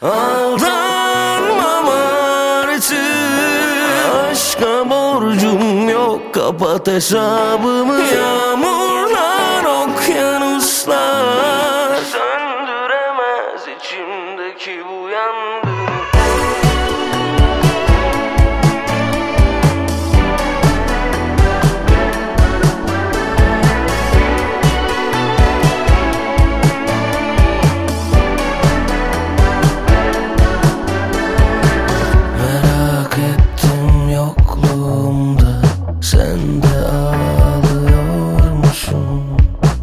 Aldanmam artık, aşka borcum yok, kapat hesabımı. Yağmurlar, okyanuslar söndüremez içimdeki bu yangını. Sen de ağlıyormuşsun.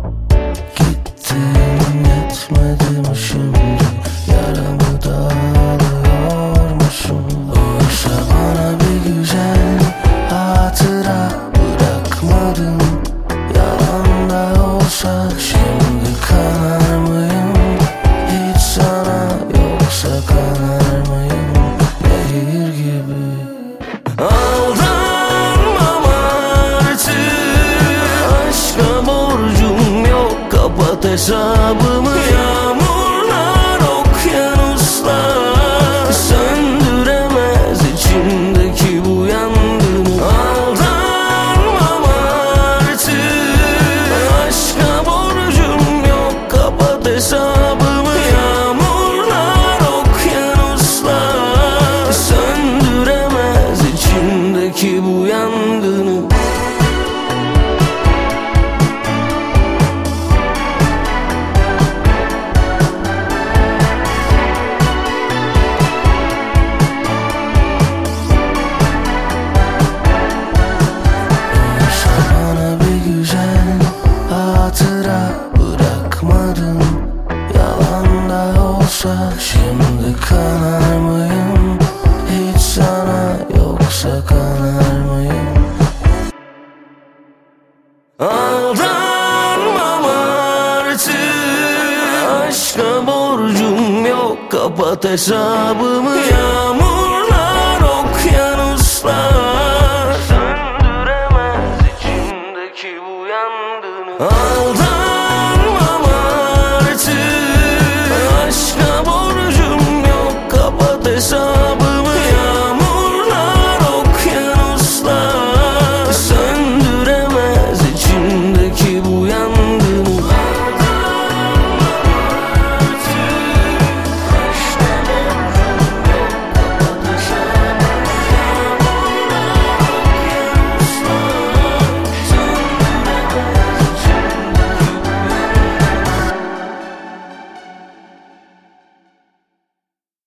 Gittin yetmedi mi şimdi, yaramı dağılıyormuşsun. Oysa bana bir güzel hatıra bırakmadın. Yalan da olsa şimdi kanar mıyım hiç sana, yoksa kanar mıyım nehir gibi? Kapat hesabımı. Yağmurlar, okyanuslar söndüremez içimdeki bu yangını. Aldanmam artık, aşka borcum yok, kapat hesabımı. Yağmurlar, okyanuslar söndüremez içimdeki bu yangını. Bırakmadın, yalan da olsa şimdi kanar mıyım hiç sana, yoksa kanar mıyım? Aldanmam artık, aşka borcum yok, kapat hesabımı. Yağmur